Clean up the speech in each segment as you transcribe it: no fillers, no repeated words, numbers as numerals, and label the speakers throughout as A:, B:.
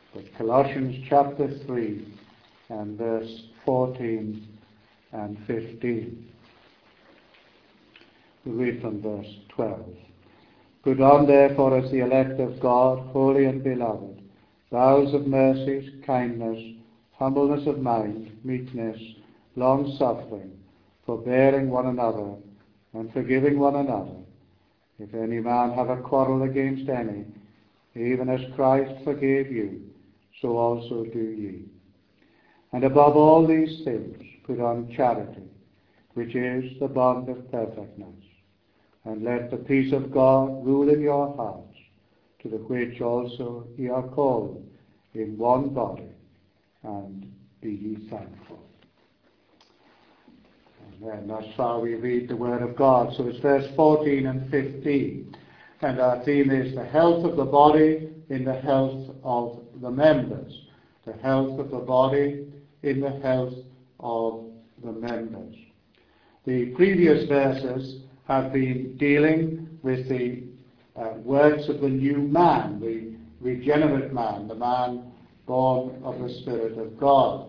A: But Colossians chapter 3 and verse 14 and 15. We read from verse 12. Put on therefore as the elect of God, holy and beloved, vows of mercies, kindness, humbleness of mind, meekness, long-suffering, forbearing one another, and forgiving one another. If any man have a quarrel against any, even as Christ forgave you, so also do ye. And above all these things put on charity, which is the bond of perfectness. And let the peace of God rule in your hearts, to the which also ye are called in one body, and be ye thankful. And then thus far we read the Word of God. So it's verse 14 and 15. And our theme is the health of the body in the health of the members. The health of the body in the health of the members. The previous verses have been dealing with the works of the new man, the regenerate man, the man born of the Spirit of God,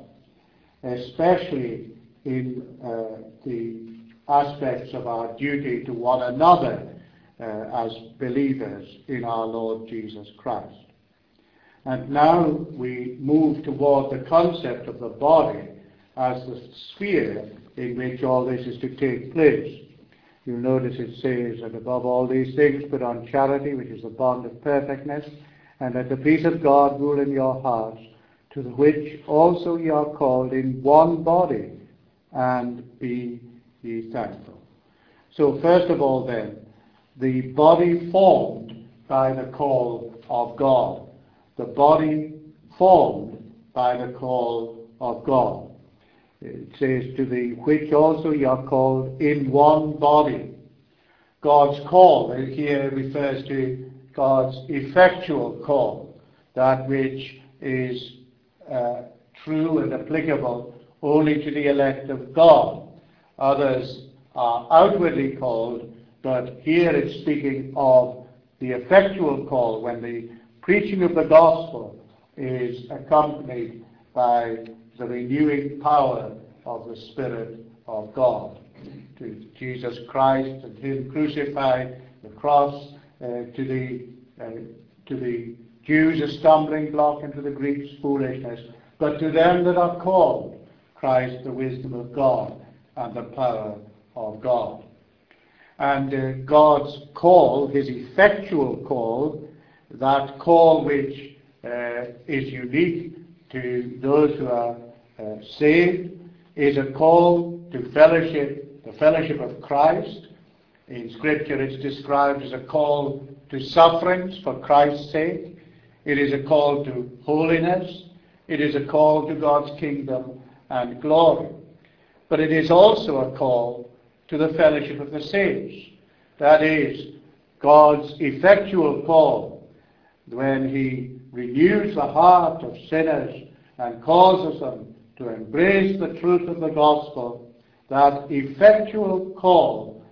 A: especially in the aspects of our duty to one another as believers in our Lord Jesus Christ. And now we move toward the concept of the body as the sphere in which all this is to take place. You'll notice it says, and above all these things put on charity, which is the bond of perfectness, and let the peace of God rule in your hearts, to the which also ye are called in one body, and be ye thankful. So first of all then, the body formed by the call of God. The body formed by the call of God. It says, to the which also ye are called in one body. God's call here refers to God's effectual call, that which is true and applicable only to the elect of God. Others are outwardly called, but here it's speaking of the effectual call when the preaching of the gospel is accompanied by the renewing power of the Spirit of God. To Jesus Christ and Him crucified, the cross, to the Jews a stumbling block, and to the Greeks foolishness. But to them that are called, Christ the wisdom of God and the power of God. And God's call, His effectual call, that call which is unique to those who are saved, is a call to fellowship, the fellowship of Christ. In Scripture it's described as a call to sufferings for Christ's sake. It is a call to holiness. It is a call to God's kingdom and glory. But it is also a call to the fellowship of the saints. That is, God's effectual call when He renews the heart of sinners and causes them to embrace the truth of the gospel. That effectual call,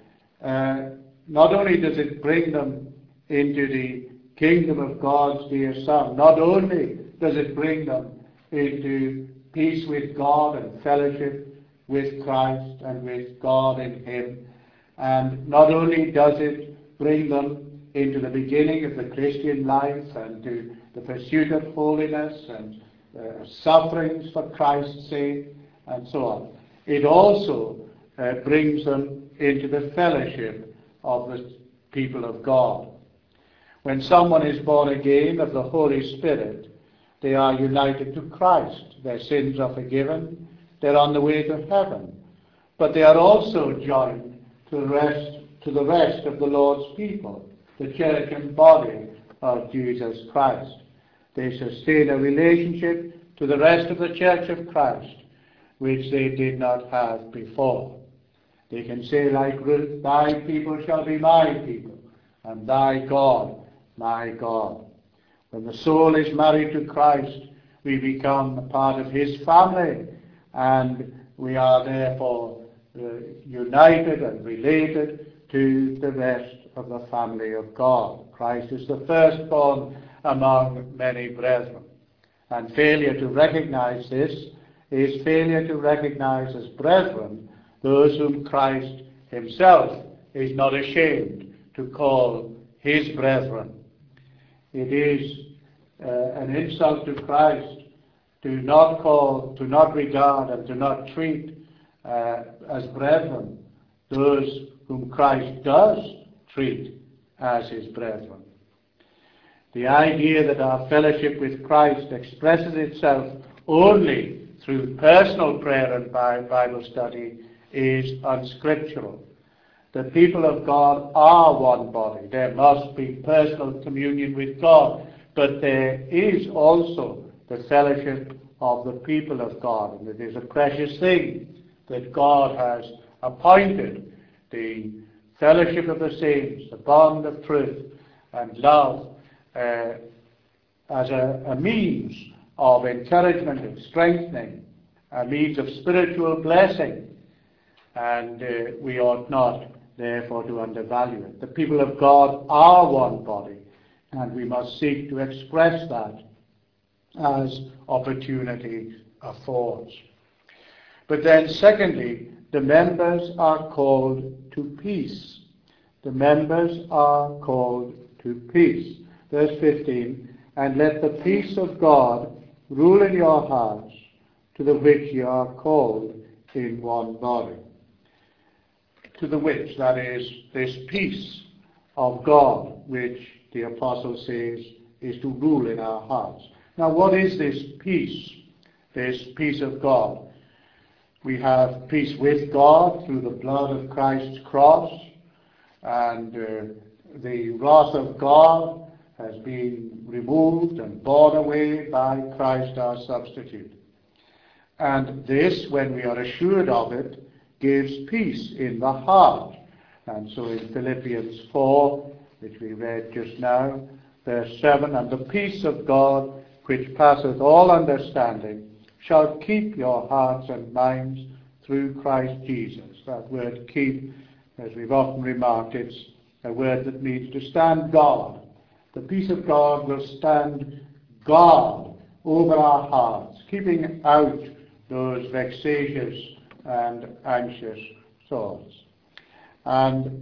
A: not only does it bring them into the kingdom of God's dear Son, not only does it bring them into peace with God and fellowship with Christ and with God in Him, and not only does it bring them into the beginning of the Christian life and to the pursuit of holiness and sufferings for Christ's sake and so on, it also brings them into the fellowship of the people of God. When someone is born again of the Holy Spirit, they are united to Christ. Their sins are forgiven. They're on the way to heaven. But they are also joined to the rest of the Lord's people, the church and body of Jesus Christ. They sustain a relationship to the rest of the church of Christ, which they did not have before. They can say like Ruth, thy people shall be my people, and thy God my God. When the soul is married to Christ, we become a part of His family, and we are therefore united and related to the rest of the family of God. Christ is the firstborn among many brethren. And failure to recognize this is failure to recognize as brethren those whom Christ himself is not ashamed to call his brethren. It is an insult to Christ to not regard and to not treat as brethren those whom Christ does treat as his brethren. The idea that our fellowship with Christ expresses itself only through personal prayer and Bible study is unscriptural. The people of God are one body. There must be personal communion with God, but there is also the fellowship of the people of God, and it is a precious thing that God has appointed the fellowship of the saints, the bond of truth and love, as a means of encouragement and strengthening, a means of spiritual blessing, and we ought not therefore to undervalue it. The people of God are one body, and we must seek to express that as opportunity affords. But then secondly, the members are called to peace. The members are called to peace. Verse 15, and let the peace of God rule in your hearts, to the which ye are called in one body. To the which, that is, this peace of God, which the apostle says is to rule in our hearts. Now, what is this peace of God? We have peace with God through the blood of Christ's cross, and the wrath of God has been removed and borne away by Christ our substitute. And this, when we are assured of it, gives peace in the heart. And so in Philippians 4, which we read just now, verse 7, and the peace of God, which passeth all understanding, shall keep your hearts and minds through Christ Jesus. That word keep, as we've often remarked, it's a word that means to stand guard. The peace of God will stand guard over our hearts, keeping out those vexatious and anxious thoughts. And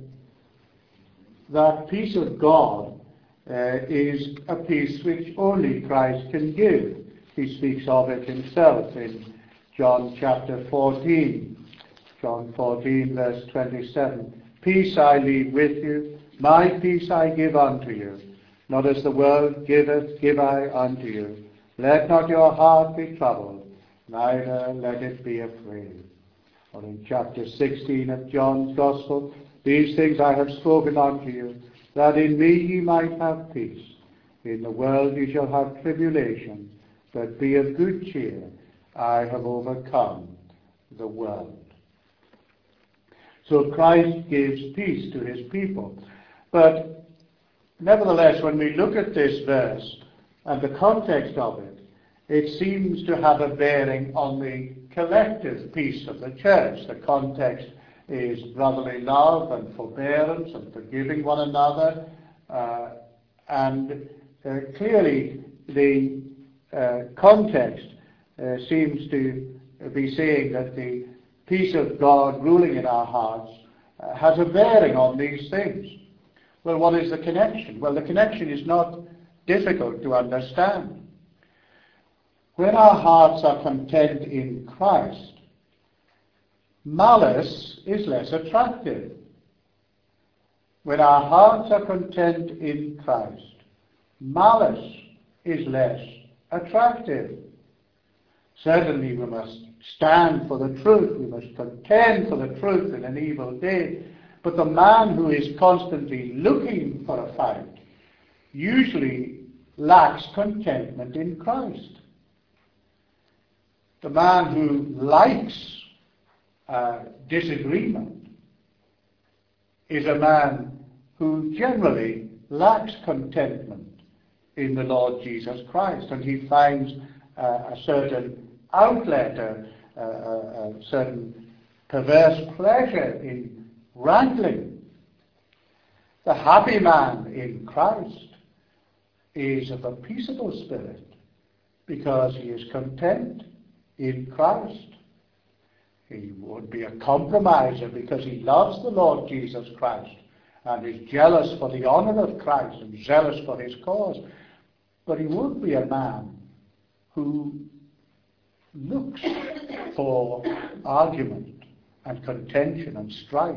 A: that peace of God is a peace which only Christ can give. He speaks of it himself in John chapter 14. John 14, verse 27. Peace I leave with you, my peace I give unto you. Not as the world giveth, give I unto you. Let not your heart be troubled, neither let it be afraid. Or in chapter 16 of John's Gospel, these things I have spoken unto you, that in me ye might have peace. In the world ye shall have tribulation, but be of good cheer. I have overcome the world. So Christ gives peace to his people. But nevertheless, when we look at this verse and the context of it, it seems to have a bearing on the collective peace of the church. The context is brotherly love and forbearance and forgiving one another. Clearly the context seems to be saying that the peace of God ruling in our hearts has a bearing on these things. Well, what is the connection? Well, the connection is not difficult to understand. When our hearts are content in Christ, malice is less attractive. When our hearts are content in Christ, malice is less attractive. Certainly we must stand for the truth. We must contend for the truth in an evil day. But the man who is constantly looking for a fight usually lacks contentment in Christ. The man who likes disagreement is a man who generally lacks contentment in the Lord Jesus Christ, and he finds a certain outlet, a certain perverse pleasure in wrangling. The happy man in Christ is of a peaceable spirit. because he is content in Christ. He won't be a compromiser because he loves the Lord Jesus Christ and is jealous for the honor of Christ and zealous for his cause. But he won't be a man who looks for argument and contention and strife.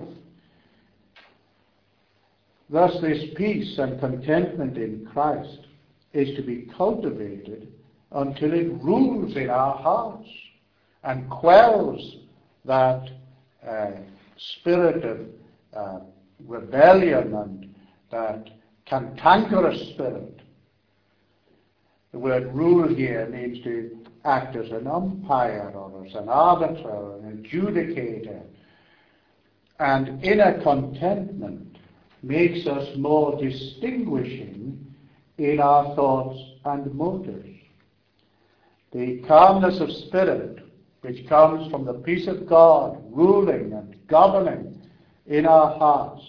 A: Thus, this peace and contentment in Christ is to be cultivated until it rules in our hearts and quells that spirit of rebellion and that cantankerous spirit. The word rule here means to act as an umpire or as an arbiter or an adjudicator. And inner contentment makes us more distinguishing in our thoughts and motives. The calmness of spirit, which comes from the peace of God ruling and governing in our hearts,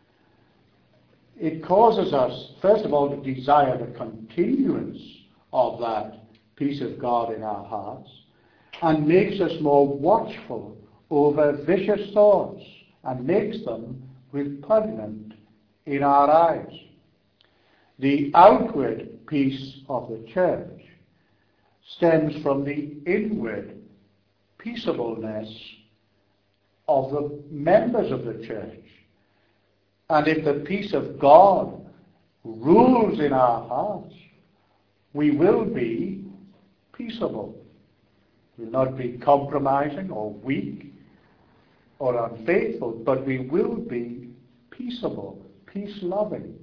A: it causes us, first of all, to desire the continuance of that peace of God in our hearts, and makes us more watchful over vicious thoughts and makes them repugnant in our eyes. The outward peace of the church stems from the inward peaceableness of the members of the church. And if the peace of God rules in our hearts, we will be peaceable. We will not be compromising or weak or unfaithful, but we will be peaceable, peace-loving.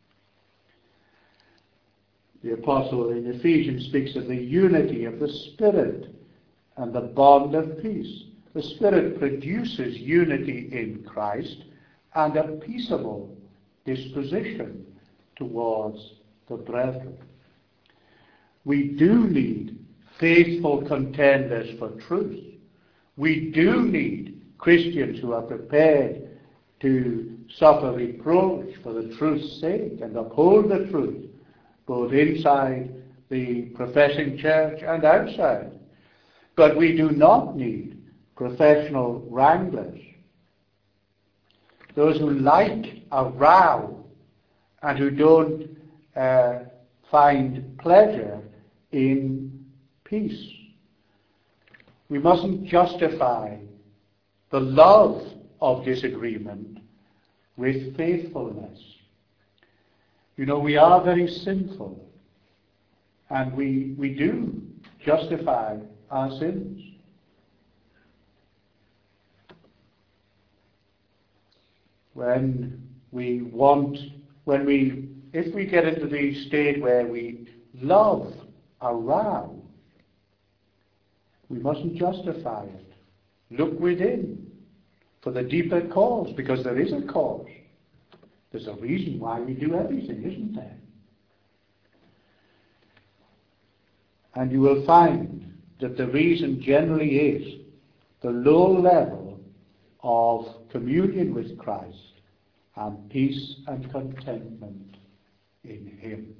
A: The apostle in Ephesians speaks of the unity of the Spirit and the bond of peace. The Spirit produces unity in Christ and a peaceable disposition towards the brethren. We do need faithful contenders for truth. We do need Christians who are prepared to suffer reproach for the truth's sake and uphold the truth, both inside the professing church and outside. But we do not need professional wranglers, those who like a row and who don't find pleasure in peace. We mustn't justify the love of disagreement with faithfulness. You know, we are very sinful, and we do justify our sins. If we get into the state where we love a row, we mustn't justify it. Look within for the deeper cause, because there is a cause. There's a reason why we do everything, isn't there? And you will find that the reason generally is the low level of communion with Christ and peace and contentment in Him.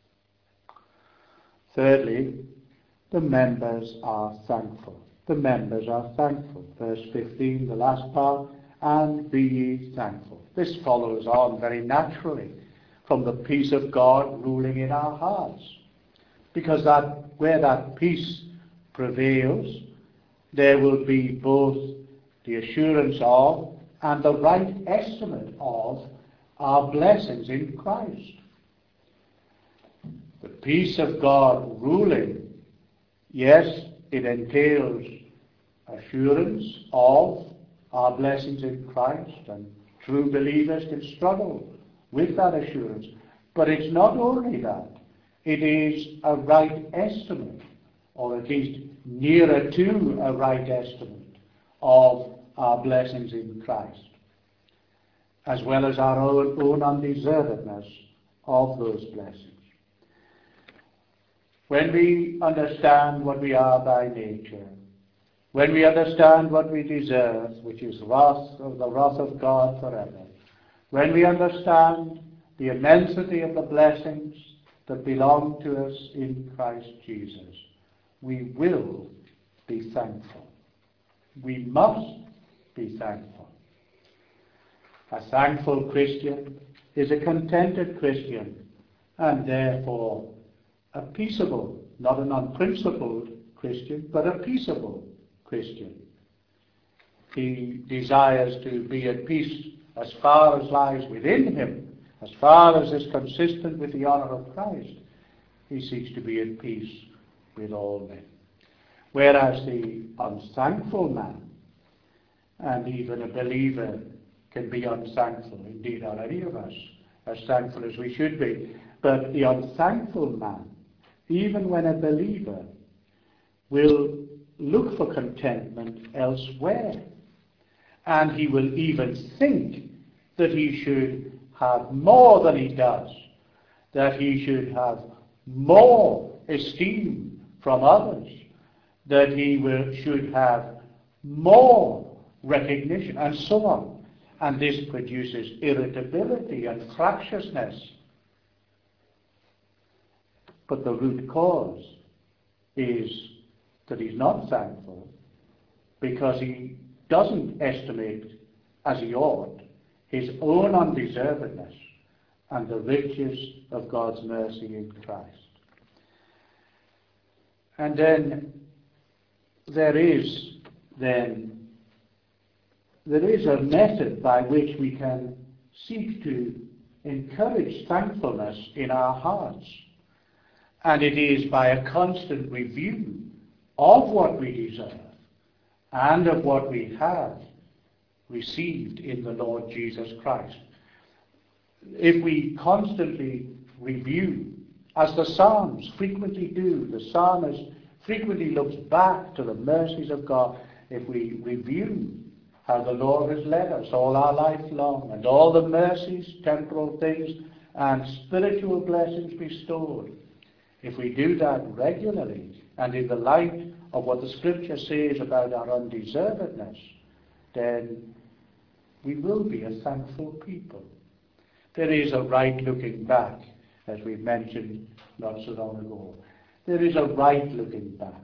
A: Thirdly, the members are thankful. The members are thankful. Verse 15, the last part, and be ye thankful. This follows on very naturally from the peace of God ruling in our hearts. Because where that peace prevails, there will be both the assurance of and the right estimate of our blessings in Christ. The peace of God ruling, yes, it entails assurance of our blessings in Christ, and true believers can struggle with that assurance. But it's not only that. It is a right estimate, or at least nearer to a right estimate of our blessings in Christ, as well as our own undeservedness of those blessings. When we understand what we are by nature, when we understand what we deserve, which is the wrath of God forever, when we understand the immensity of the blessings that belong to us in Christ Jesus, we will be thankful. We must be thankful. A thankful Christian is a contented Christian, and therefore a peaceable, not an unprincipled Christian, but a peaceable Christian. He desires to be at peace as far as lies within him, as far as is consistent with the honour of Christ. He seeks to be at peace with all men. Whereas the unthankful man, and even a believer, can be unthankful. Indeed, are any of us as thankful as we should be. But the unthankful man, even when a believer, will look for contentment elsewhere. And he will even think that he should have more than he does, that he should have more esteem from others, that he should have more recognition, and so on. And this produces irritability and fractiousness. But the root cause is that he's not thankful because he doesn't estimate, as he ought, his own undeservedness and the riches of God's mercy in Christ. And then there is a method by which we can seek to encourage thankfulness in our hearts. And it is by a constant review of what we deserve and of what we have received in the Lord Jesus Christ. If we constantly review, as the Psalms frequently do, the psalmist frequently looks back to the mercies of God. If we review how the Lord has led us all our life long, and all the mercies, temporal things, and spiritual blessings bestowed, if we do that regularly, and in the light of what the Scripture says about our undeservedness, then we will be a thankful people. There is a right looking back, as we mentioned not so long ago. There is a right looking back,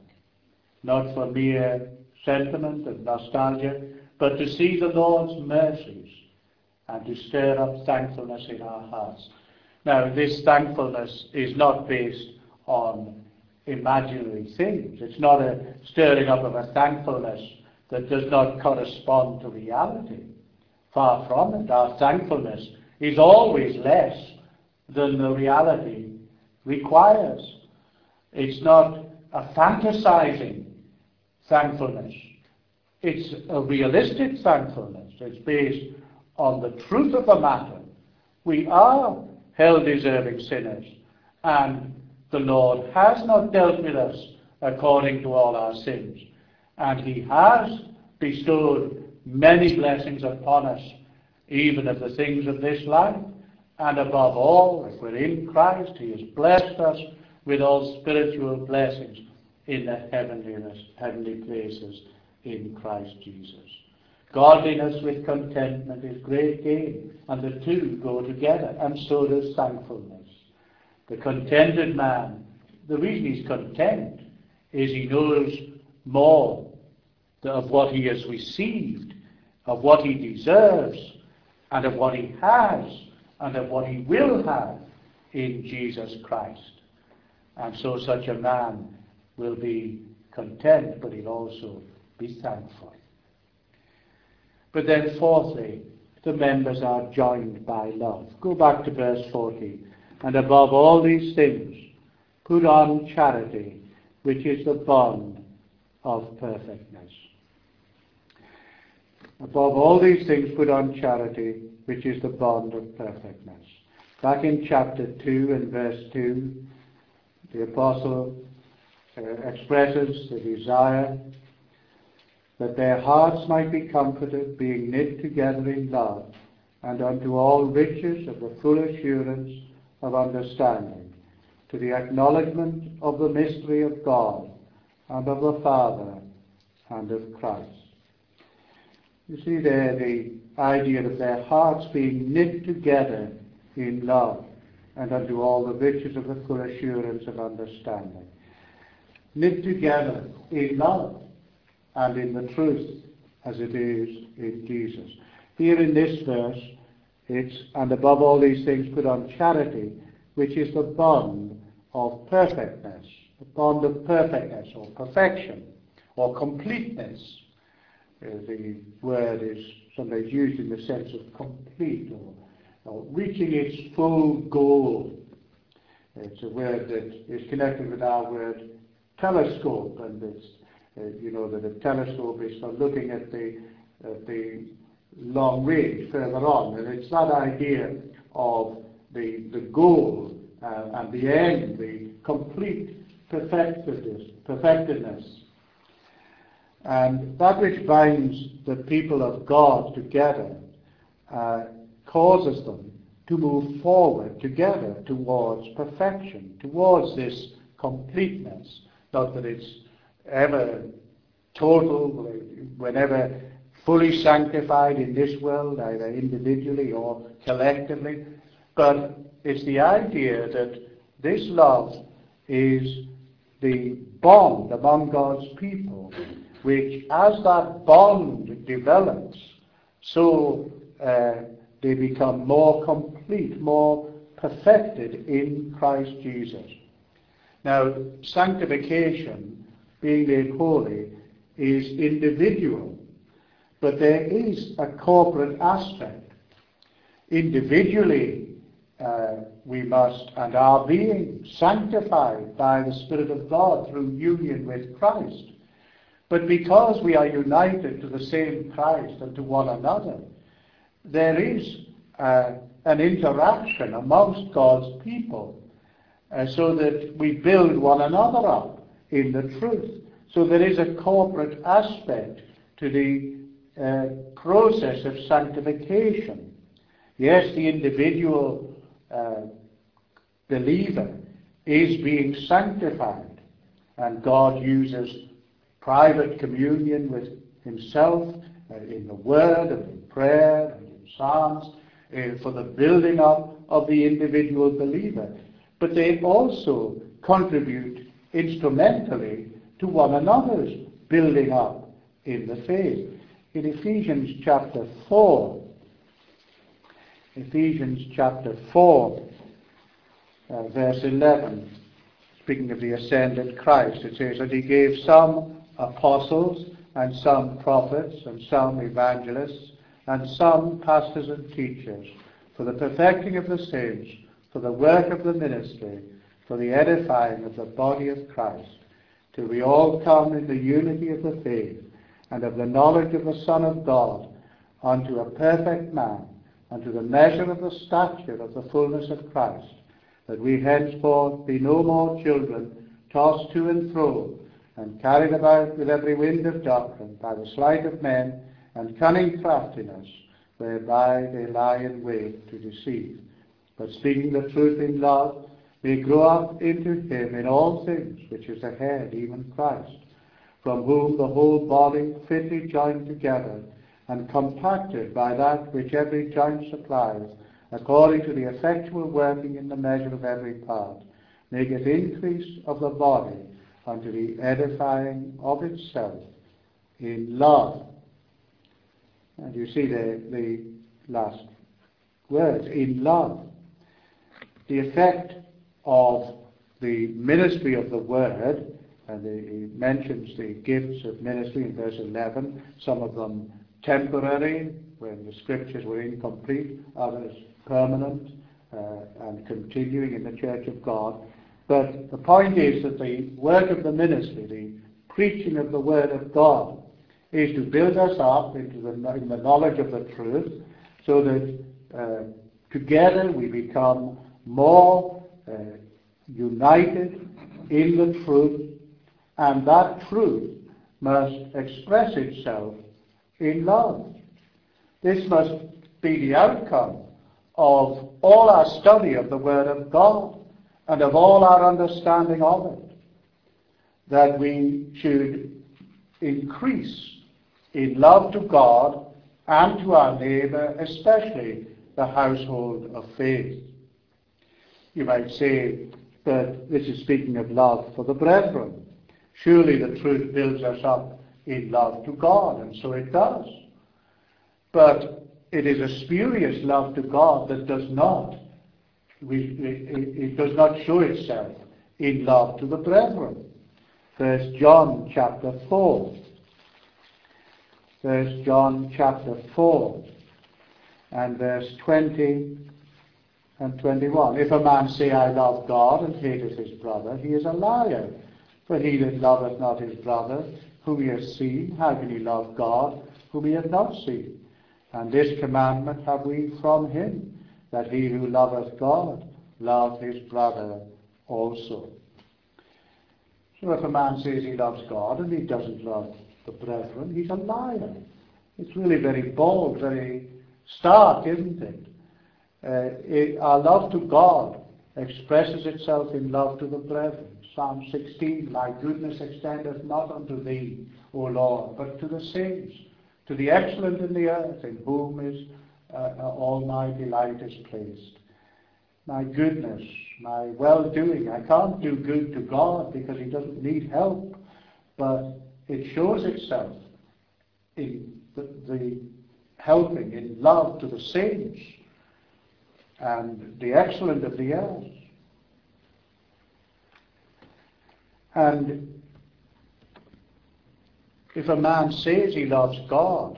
A: not for mere sentiment and nostalgia, but to see the Lord's mercies and to stir up thankfulness in our hearts. Now, this thankfulness is not based on imaginary things. It's not a stirring up of a thankfulness that does not correspond to reality. Far from it. Our thankfulness is always less than the reality requires. It's not a fantasizing thankfulness. It's a realistic thankfulness. It's based on the truth of the matter. We are hell-deserving sinners, and the Lord has not dealt with us according to all our sins. And He has bestowed many blessings upon us, even of the things of this life. And above all, if we're in Christ, He has blessed us with all spiritual blessings in the heavenly places in Christ Jesus. Godliness with contentment is great gain, and the two go together, and so does thankfulness. The contented man, the reason he's content is he knows more of what he has received, of what he deserves, and of what he has, and of what he will have in Jesus Christ. And so such a man will be content, but he'll also be thankful. But then fourthly, the members are joined by love. Go back to verse 40. And above all these things, put on charity, which is the bond of perfectness. Above all these things, put on charity, which is the bond of perfectness. Back in chapter 2 and verse 2, the apostle expresses the desire that their hearts might be comforted, being knit together in love, and unto all riches of the full assurance of understanding, to the acknowledgement of the mystery of God, and of the Father, and of Christ. You see there the idea of their hearts being knit together in love, and unto all the riches of the full assurance of understanding. knit together in love and in the truth as it is in Jesus. Here in this verse, it's, and above all these things put on charity, which is the bond of perfectness, the bond of perfectness or perfection or completeness. The word is sometimes used in the sense of complete or reaching its full goal. It's a word that is connected with our word telescope, and it's that a telescope is for looking at the long range further on, and it's that idea of the goal and the end, the complete perfectedness. And that which binds the people of God together causes them to move forward together towards perfection, towards this completeness. Not that it's ever total, whenever fully sanctified in this world, either individually or collectively, but it's the idea that this love is the bond among God's people, which as that bond develops, so they become more complete, more perfected in Christ Jesus. Now, sanctification, being made holy, is individual, but there is a corporate aspect. Individually, we must and are being sanctified by the Spirit of God through union with Christ. But because we are united to the same Christ and to one another, there is an interaction amongst God's people, so that we build one another up in the truth. So there is a corporate aspect to the process of sanctification. Yes, the individual believer is being sanctified, and God uses private communion with himself in the Word and in prayer and in Psalms for the building up of the individual believer. But they also contribute instrumentally to one another's building up in the faith. In Ephesians chapter 4, verse 11, speaking of the ascended Christ, it says that he gave some apostles, and some prophets, and some evangelists, and some pastors and teachers, for the perfecting of the saints, for the work of the ministry, for the edifying of the body of Christ, till we all come in the unity of the faith, and of the knowledge of the Son of God, unto a perfect man, unto the measure of the stature of the fullness of Christ, that we henceforth be no more children, tossed to and fro, and carried about with every wind of doctrine, by the sleight of men, and cunning craftiness, whereby they lie in wait to deceive. But speaking the truth in love, may grow up into him in all things, which is the head, even Christ, from whom the whole body, fitly joined together, and compacted by that which every joint supplies, according to the effectual working in the measure of every part, maketh increase of the body unto the edifying of itself in love. And you see the last words, in love. The effect of the ministry of the Word, and he mentions the gifts of ministry in verse 11, some of them temporary, when the Scriptures were incomplete, others permanent and continuing in the Church of God. But the point is that the work of the ministry, the preaching of the Word of God, is to build us up in the knowledge of the truth, so that together we become more united in the truth, and that truth must express itself in love. This must be the outcome of all our study of the Word of God and of all our understanding of it, that we should increase in love to God and to our neighbour, especially the household of faith. You might say that this is speaking of love for the brethren, Surely the truth builds us up in love to God, and so it does. But it is a spurious love to God that does not show itself in love to the brethren. 1 John chapter 4. 1 John chapter 4 and verse 20 and 21. If a man say, I love God, and hateth his brother, he is a liar. For he that loveth not his brother, whom he has seen, how can he love God, whom he hath not seen? And this commandment have we from him, that he who loveth God love his brother also. So if a man says he loves God and he doesn't love the brethren, he's a liar. It's really very bold, very stark, isn't it? Our love to God expresses itself in love to the brethren. Psalm 16, my goodness extendeth not unto thee, O Lord, but to the saints, to the excellent in the earth, in whom is all my delight is placed. My goodness, my well-doing. I can't do good to God because he doesn't need help, but it shows itself in the helping, in love to the saints and the excellent of the earth. And if a man says he loves God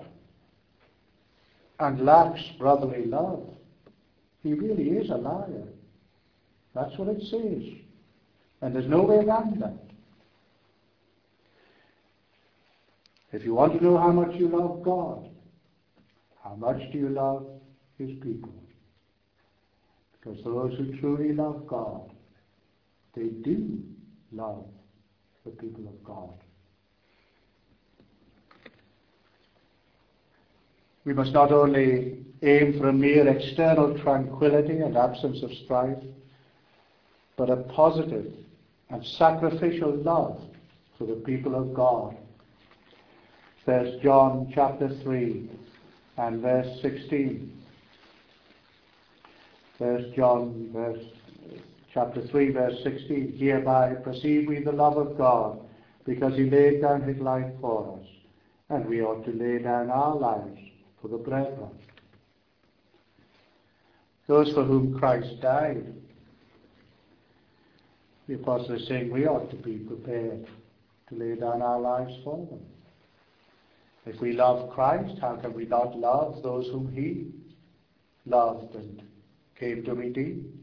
A: and lacks brotherly love, he really is a liar. That's what it says. And there's no way around that. If you want to know how much you love God, how much do you love his people? Because those who truly love God, they do love the people of God. We must not only aim for a mere external tranquility and absence of strife, but a positive and sacrificial love for the people of God. 1 John chapter 3 and verse 16. 1 John chapter 3 verse 16. Hereby perceive we the love of God, because he laid down his life for us, and we ought to lay down our lives for the brethren. Those for whom Christ died. The apostle is saying we ought to be prepared to lay down our lives for them. If we love Christ, how can we not love those whom he loved and came to redeem?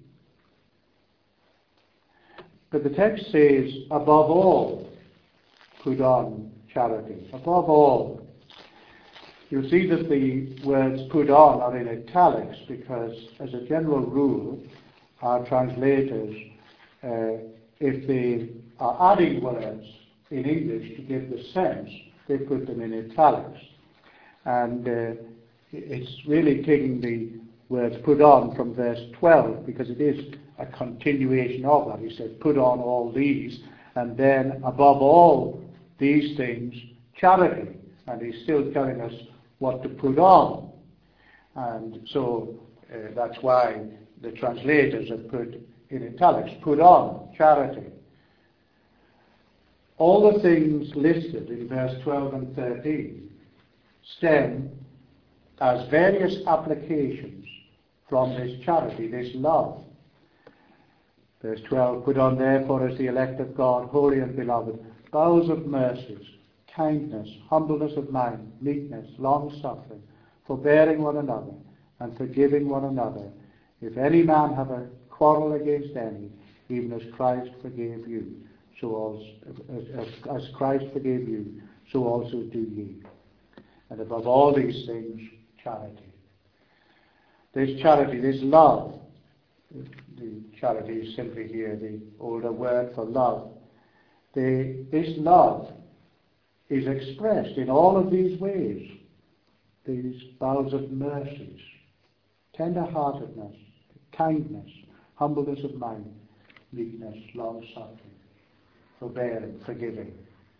A: But the text says, above all, put on charity. Above all. You'll see that the words put on are in italics because, as a general rule, our translators, if they are adding words in English to give the sense, they put them in italics. And it's really taking the words put on from verse 12, because it is a continuation of that. He said, put on all these, and then above all these things, charity. And he's still telling us what to put on. And so that's why the translators have put in italics, put on charity. All the things listed in verse 12 and 13 stem as various applications from this charity, this love. Verse 12, put on therefore as the elect of God, holy and beloved, bowels of mercies, kindness, humbleness of mind, meekness, long-suffering, forbearing one another, and forgiving one another. If any man have a quarrel against any, even as Christ forgave you, so also, as Christ forgave you, so also do ye. And above all these things, charity. This charity, this love, the charity is simply here the older word for love. This love is expressed in all of these ways. These bowels of mercies, tender-heartedness, kindness, humbleness of mind, meekness, long-suffering, forbearing, forgiving.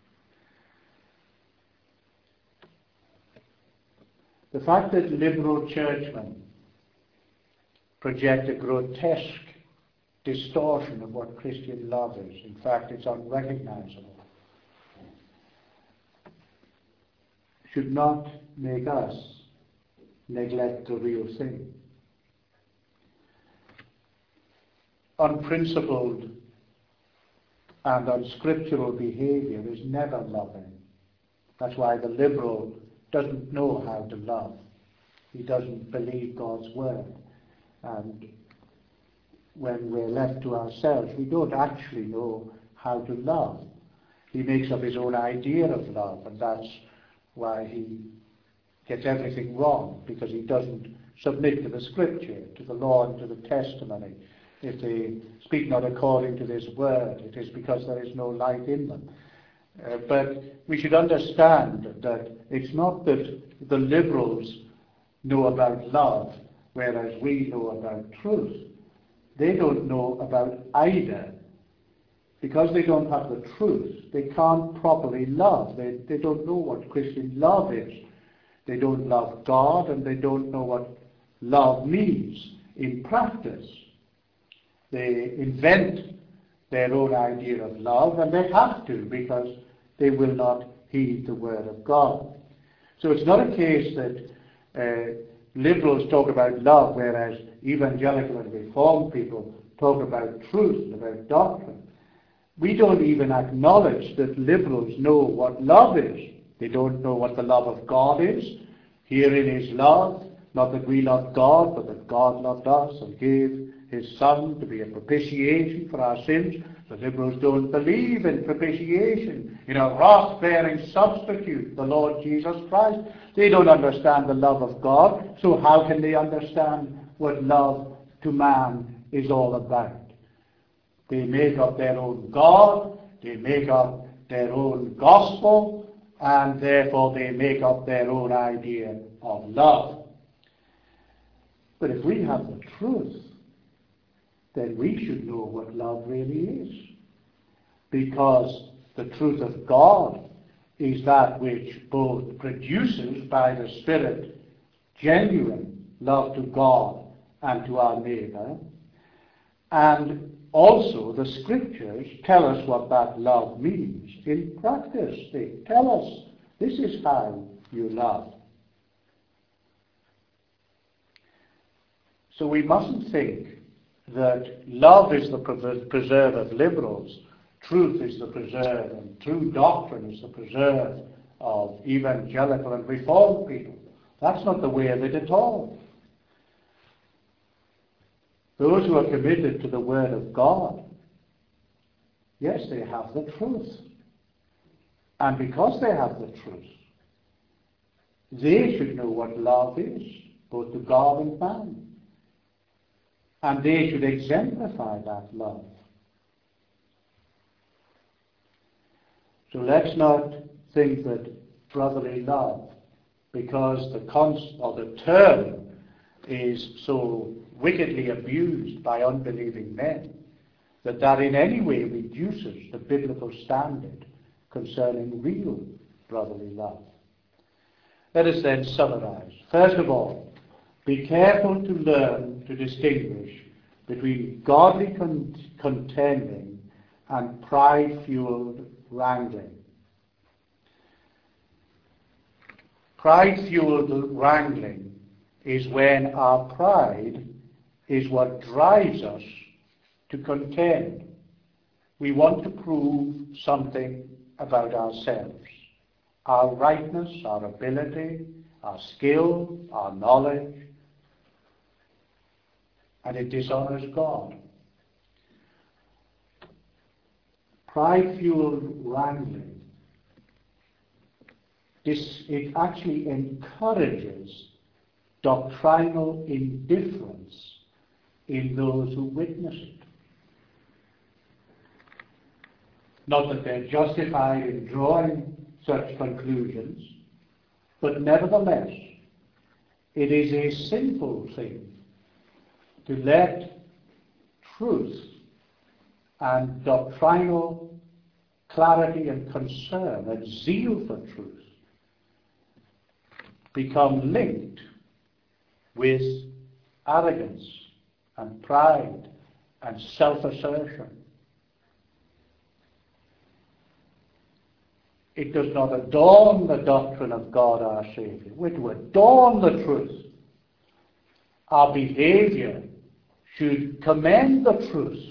A: The fact that liberal churchmen project a grotesque distortion of what Christian love is, in fact it's unrecognizable, should not make us neglect the real thing. Unprincipled and unscriptural behavior is never loving. That's why the liberal doesn't know how to love. He doesn't believe God's word. And when we're left to ourselves, we don't actually know how to love. He makes up his own idea of love, and that's why he gets everything wrong, because he doesn't submit to the Scripture, to the law and to the testimony. If they speak not according to this word, it is because there is no light in them. But we should understand that it's not that the liberals know about love, whereas we know about truth. They don't know about either. Because they don't have the truth, they can't properly love. They don't know what Christian love is. They don't love God, and they don't know what love means in practice. They invent their own idea of love, and they have to, because they will not heed the word of God. So it's not a case that liberals talk about love, whereas evangelical and reformed people talk about truth and about doctrine. We don't even acknowledge that liberals know what love is. They don't know what the love of God is. Herein is love, not that we loved God, but that God loved us and gave his Son to be a propitiation for our sins. The liberals don't believe in propitiation, in a wrath-bearing substitute, the Lord Jesus Christ. They don't understand the love of God, so how can they understand what love to man is all about? They make up their own God, they make up their own gospel, and therefore they make up their own idea of love. But if we have the truth, then we should know what love really is. Because the truth of God is that which both produces by the Spirit genuine love to God and to our neighbour, and also the Scriptures tell us what that love means in practice. They tell us, this is how you love. So we mustn't think that love is the preserve of liberals, truth is the preserve, and true doctrine is the preserve of evangelical and reformed people. That's not the way of it at all. Those who are committed to the Word of God, yes, they have the truth. And because they have the truth, they should know what love is, both to God and man. And they should exemplify that love. So let's not think that brotherly love, because the term is so wickedly abused by unbelieving men, that in any way reduces the biblical standard concerning real brotherly love. Let us then summarize. First of all, be careful to learn to distinguish between godly contending and pride-fueled wrangling. Pride-fueled wrangling is when our pride is what drives us to contend. We want to prove something about ourselves. Our rightness, our ability, our skill, our knowledge. And it dishonors God. Pride-fueled wrangling, it actually encourages doctrinal indifference in those who witness it. Not that they're justified in drawing such conclusions, but nevertheless, it is a sinful thing to let truth and doctrinal clarity and concern and zeal for truth become linked with arrogance and pride and self-assertion. It does not adorn the doctrine of God our Saviour. We're to adorn the truth. Our behavior should commend the truth.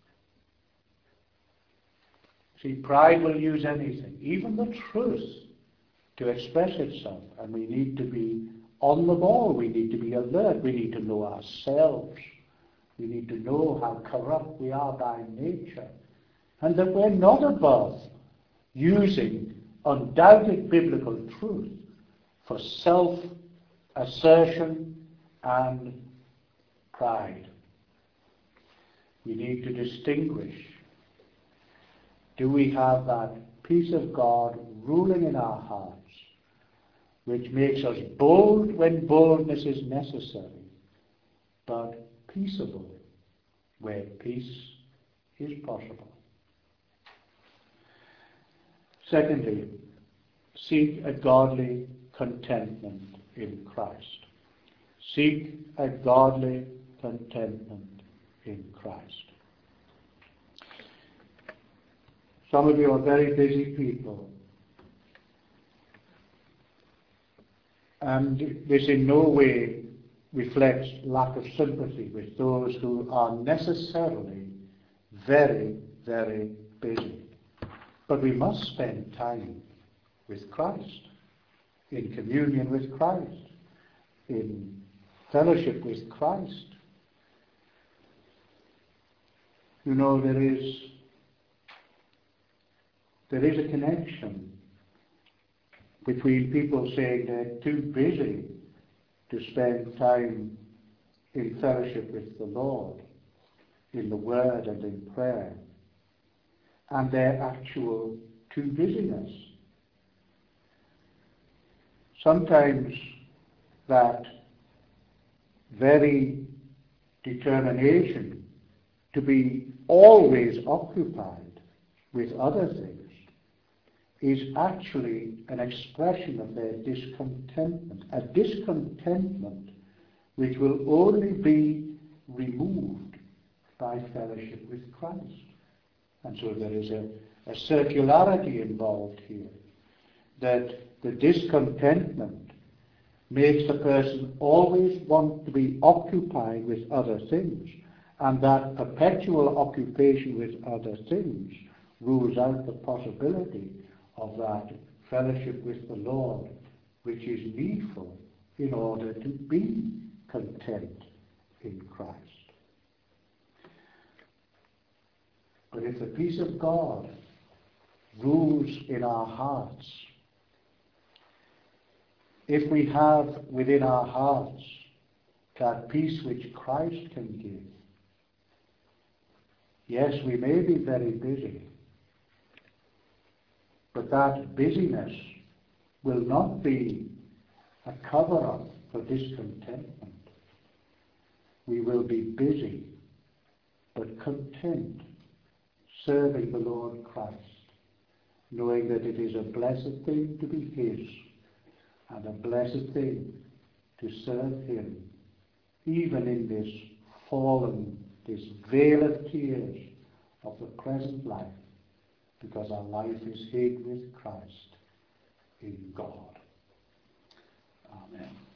A: See, pride will use anything, even the truth, to express itself. And we need to be on the ball. We need to be alert. We need to know ourselves. We need to know how corrupt we are by nature. And that we're not above using undoubted biblical truth for self-assertion and pride. We need to distinguish. Do we have that peace of God ruling in our hearts, which makes us bold when boldness is necessary, but peaceable where peace is possible? Secondly, seek a godly contentment in Christ. Seek a godly contentment in Christ. Some of you are very busy people, and this in no way reflects lack of sympathy with those who are necessarily very, very busy. But we must spend time with Christ, in communion with Christ, in fellowship with Christ. You know, there is a connection between people saying they're too busy to spend time in fellowship with the Lord, in the Word and in prayer, and their actual too busyness. Sometimes that very determination to be always occupied with other things is actually an expression of their discontentment, a discontentment which will only be removed by fellowship with Christ. And so there is a circularity involved here, that the discontentment makes the person always want to be occupied with other things, and that perpetual occupation with other things rules out the possibility of that fellowship with the Lord, which is needful in order to be content in Christ. But if the peace of God rules in our hearts, if we have within our hearts that peace which Christ can give, yes, we may be very busy, but that busyness will not be a cover-up for discontentment. We will be busy, but content, serving the Lord Christ, knowing that it is a blessed thing to be His, and a blessed thing to serve Him, even in this fallen, this vale of tears of the present life, because our life is hid with Christ in God. Amen.